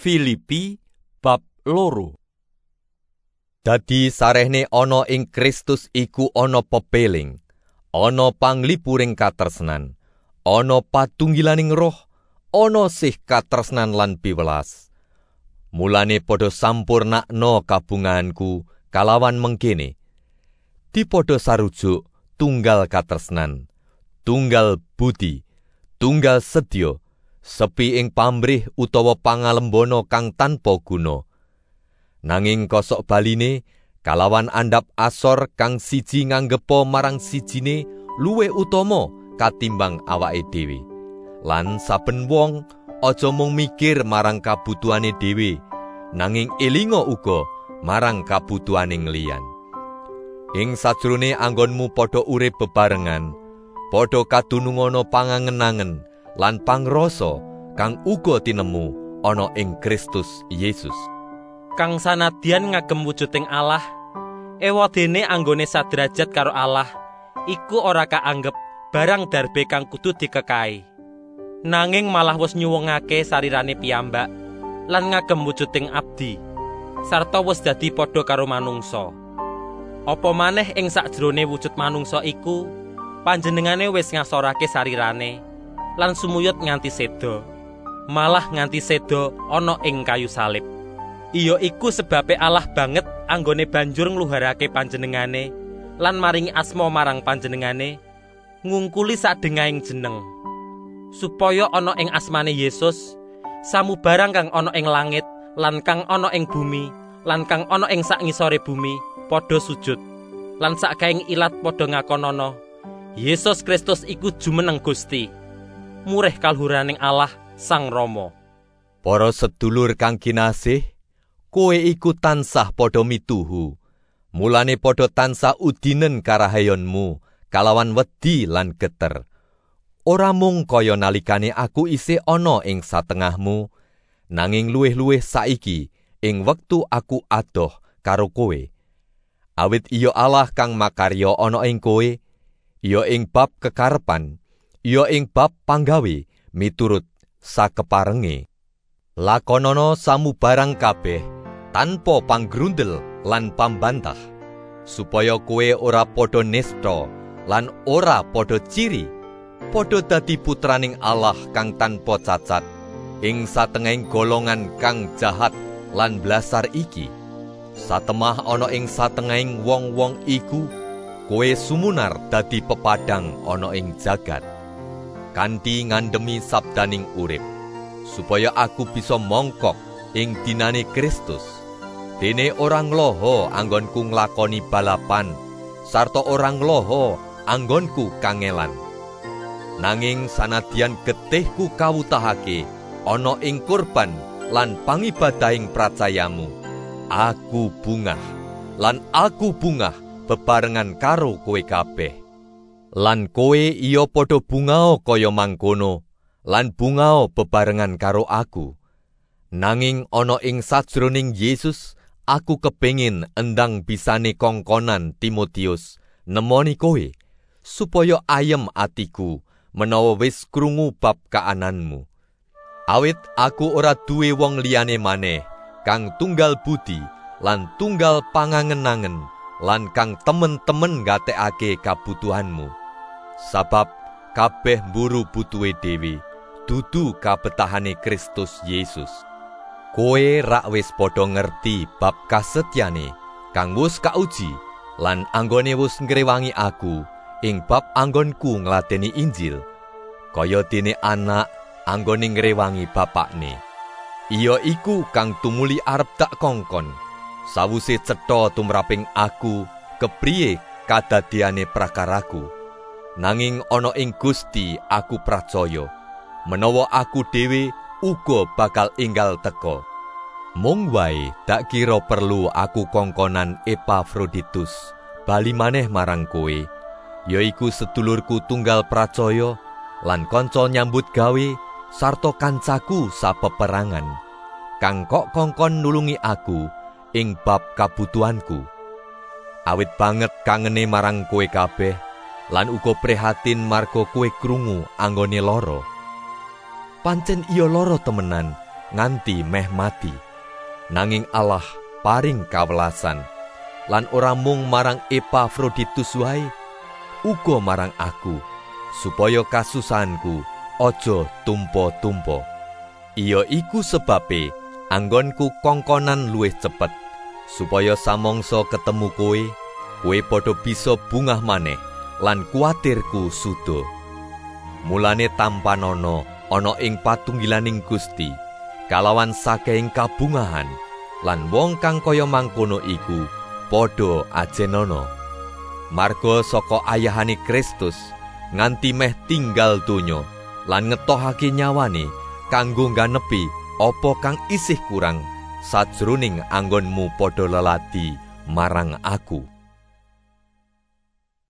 Filipi bab 2. Dadi sarehne ana ing Kristus iku ana pepeling, ana panglipuring katresnan, ana patunggilaning roh, ana sih katresnan lan piwelas. Mulane padha sampurnakno kabungahanku kalawan mengkene. Dipadha sarujuk tunggal katresnan, tunggal budi, tunggal sedya, sepi ing pamrih utawa pangalembana kang tanpa guna. Nanging kosok baline kalawan andhap asor kang siji nganggepa marang sijine luwih utama katimbang awake dhewe. Lan saben wong aja mung mikir marang kabutuhane dhewe, nanging elinga uga marang kabutuhaning liyan. Ing sajrone anggonmu padha urip bebarengan, padha kadunungana pangangen-angen lan pangrasa kang uga tinemu ana ing Kristus Yesus. Kang sanadyan ngagem wujuding Allah, ewadene anggone saderajat karo Allah, iku ora kaanggep barang darbe kang kudu dikekahi. Nanging malah wis nyuwungake sarirane piyambak lan ngagem wujuding abdi, sarta wis dadi padha karo manungsa. Apa maneh ing sakjroné wujud manungsa iku, panjenengane wis ngasorake sarirane lan sumuyut nganti seda, malah nganti seda ana ing kayu salib. Iya iku sebabe Allah banget anggone banjur ngluharake panjenengane lan maringi asma marang panjenengane ngungkuli sadengahing jeneng, supaya ana ing asmane Yesus samubarang kang ana ing langit lan kang ana ing bumi lan kang ana ing sak ngisore bumi padha sujud lan sakgaing ilat padha ngakonana Yesus Kristus iku jumeneng Gusti, murih kaluhuraning Allah Sang Rama. Para sedulur kang kinasih, kowe iku tansah padha mituhu, mulane padha tansah udinen karahayonmu kalawan wedi lan geter. Ora mung kaya nalikane aku isih ana ing satengahmu, nanging luwih-luwih saiki ing wektu aku adoh karo kowe. Awit iya Allah kang makarya ana ing kowe, iya ing bab kekarepan, iya ing bab panggawe miturut sakeparenge. Lakonana samubarang kabeh tanpa panggrundel lan pambantah, supaya kowe ora padha nista lan ora padha ciri, padha dadi putraning Allah kang tanpa cacat ing satengahing golongan kang jahat lan blasar iki. Satemah ana ing satengahing wong-wong iku, kowe sumunar dadi pepadang ana ing jagat, kanthi ngandhemi sabdaning urip, supaya aku bisa mongkok ing dinane Kristus. Dene orang loho anggonku nglakoni balapan, sarta orang loho anggonku kangelan. Nanging sanadyan getihku kawutahake ana ing kurban lan pangibadahing pracayamu, aku bungah lan aku bungah bebarengan karo kowe kabeh. Lan kowe iya padha bungao kaya mangkono lan bungao bebarengan karo aku. Nanging ana ing sajroning Yesus, aku kepengin endang bisane kongkonan Timotius nemoni kowe, supaya ayem atiku menawa wis krungu bab kaananmu. Awit aku ora duwe wong liyane maneh kang tunggal budi lan tunggal pangangen-angen lan kang temen-temen gatekake kabutuhanmu. Sabab kabeh mburu butuhe dhewe, dudu kabetahane Kristus Yesus. Kowe rak wis padha ngerti bab kasetyane kang wis kauji lan anggone wis ngrewangi aku ing bab anggonku ngladeni Injil, kaya dene anak anggone ngrewangi bapakne. Iya iku kang tumuli arep tak kongkon, sawuse cetha tumraping aku kepriye kadadiane prakaraku. Nanging ana ing Gusti aku pracaya menawa aku dhewe uga bakal enggal teka. Mung wae dak kira perlu aku kongkonan Epafroditus bali maneh marang kowe, yaiku sedulurku tunggal pracaya lan kanca nyambut gawe sarta kancaku sapeperangan, kang kok kongkon nulungi aku ing bab kabutuhanku. Awit banget kangene marang kowe kabeh lan uga prihatin marga kowe krungu anggone lara. Pancen iya lara temenan nganti meh mati. Nanging Allah paring kawelasan, lan ora mung marang Epafroditus wae, uga marang aku, supaya kasusahanku aja tumpa-tumpa. Iya iku sebabe anggonku kongkonan luwih cepet, supaya samangsa ketemu kowe padha bisa bungah maneh lan kuwatirku suda. Mulane tampanana ana ing patunggilaning Gusti kalawan sakehing kabungahan, lan wong kang kaya mangkono iku padha ajenana. Marga saka ayahane Kristus nganti meh tinggal donya lan ngetohake nyawane kanggo ngganepi apa kang isih kurang sajroning anggonmu padha leladi marang aku.